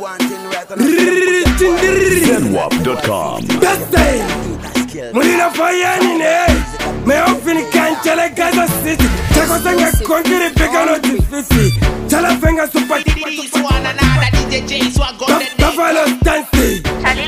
Zedwap.com. Birthday, Mulina Fayani, me often can't tell a Gaza City. Takosanga country, Pegano Diffisi. Talavenga Super Buffalo Stancy.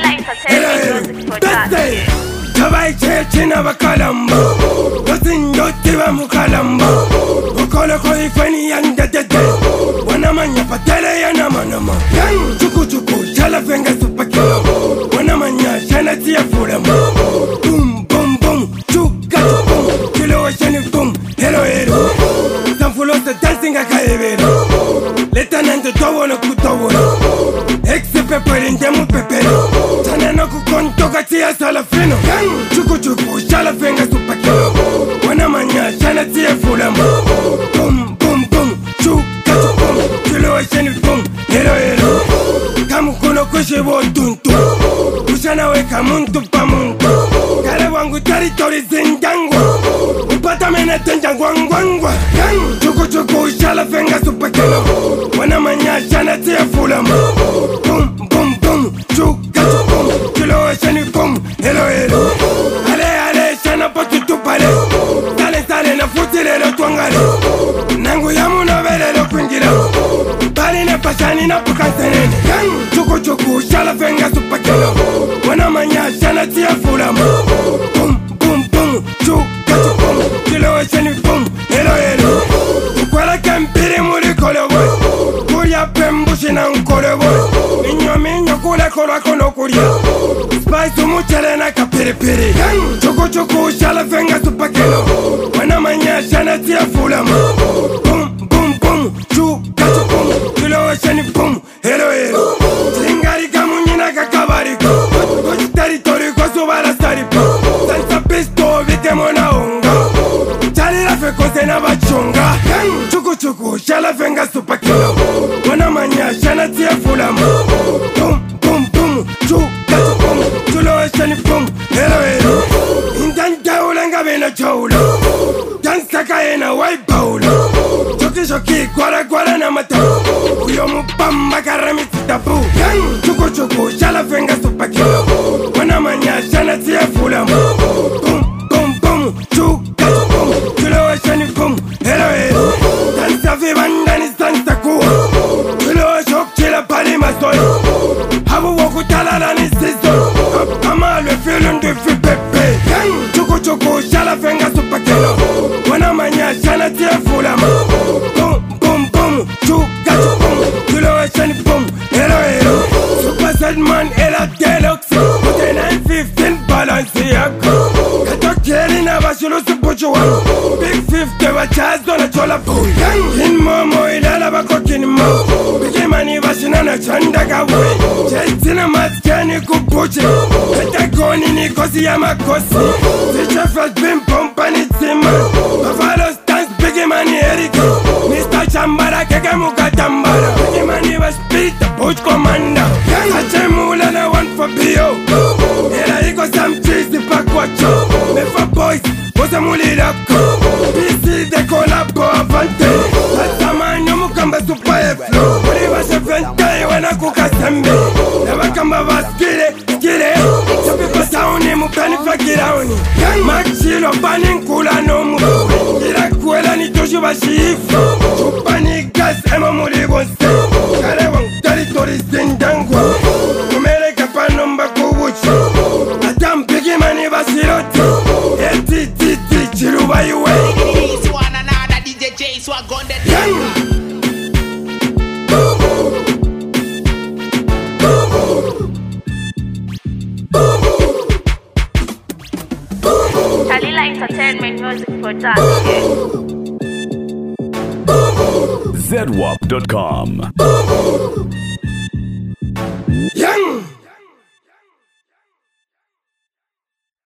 Birthday, Tavai Chechina Bacalambo. Nothing Yotiva Mucalambo. Okolo Koifani and the Dead. Wanamanya Patele and Amanama. Young Chukuchuku, Talavenga Super Kilo. Wanamanya Shanatia Fulama. Boom, boom, boom, Chuka, boom, Kilo Shani boom, hello, hello. Some follows the dancing a Caevero. Lieutenant Towono Kutawona. Except pepper in Demu Pepero. Tananoku Kontokatia Salafino. Young Chukuchuku, Shalavenga Super Kilo. Wanamanya Shanatia Fulama. Boom, boom, boom, Chuka, boom, Kilo Shani boom, hello, hello. Kamukono Kushibo Tuntu. Kushana weka muntu pa muntu. Kale wangu territory zindangwa. Upata mene tenja ngwangwangwa. Chuku chuku ushala venga supakelo. Wanamanya shana tia fulama. Boom boom boom. Chuka chukum. Kilo shani boom. Hello hello. Ale ale shana potu tupale. Sale sale na futile lo tuangale. Nangu yamu no vele lo kwingira. Bali ne pashani na pukansenene. Chuku chuku ushala venga supakelo. Wanamanya shana tia fulama. Boom boom boom. Chuka chukum. Kilo shani boom. Hello hello. Ukwala kempiri muri kole boy. Kuria pembushi na nkole boy. Minyo kule kolwa kono kuria. Spice umuchele na kapiripiri. Chuku chuku ushala venga supakelo. Wanamanya shana tia fulama. Boom boom boom. Chuka chukum. Kilo shani boom. Hello hello. Tingari kamunyina kakabariko. Territory kwa subara saripa. Sansa pisto vike mona unga. Chali la fe kose na bachunga. Chuku chuku shala venga supakilo. Wanamanya shana tia fulama. Boom boom boom. Chuka chukum. Chulo shani boom. Hello hello. Intanta ulenga bena chaula. Dansaka ena waipaula. Choki choki kwara kwara na mata. Uyo mupamba karami sitapu. Chuku chuku shala venga supakilo. Wanamanya shana tia fulama. Boom boom boom. Chuka chukum. Kilo shani boom. Hello hello. Dansa vibanda ni dansa kuwa. Kilo shok chila pali masoyo. Habu woku talala ni siso. Ama le filun de fi pepe. Chuku chuku shala venga supakilo. Wanamanya shana tia fulama. Boom boom boom. Chuka chukum. Kilo shani boom. Hello hello. Super Sedman ela deluxe. 915 Balenciaga. Katokeri na bashulu supuchu wangu. Big 50 wachazo na chola boy. In momo ilala bako kinimo. Bigi mani bashina na chanda gawe. Chesina maskeni kupuche. Katakoni ni kosi ya makosi. Ficha fast bim pompa ni zima. Buffalo stance bigi mani erika. Mr. Chambara keke muka tambara. Bigi mani bashpita puch komanda. Sache mula na one for bio. Era iko some cheese pa kwacho. Mefa boys, bosa mulirako. Bisi de kolabo avante. Tatamano mukamba super flow. Muri bashe vente wana kukasembe. Naba kamba baskire, skire. Chopi pasauni mukani fakirauni. Maxilo panin kula no mu. Ira kuela ni toshu bashifo. Chupani gas ema muri bonse. Kare wang territory zindangwa. Kumele kapano mbakubuchi. Adam bigi mani basirote. Eti chiruba iwe. This one another DJ J so I got that. Kalila Entertainment Music Production. Zedwap.com. Young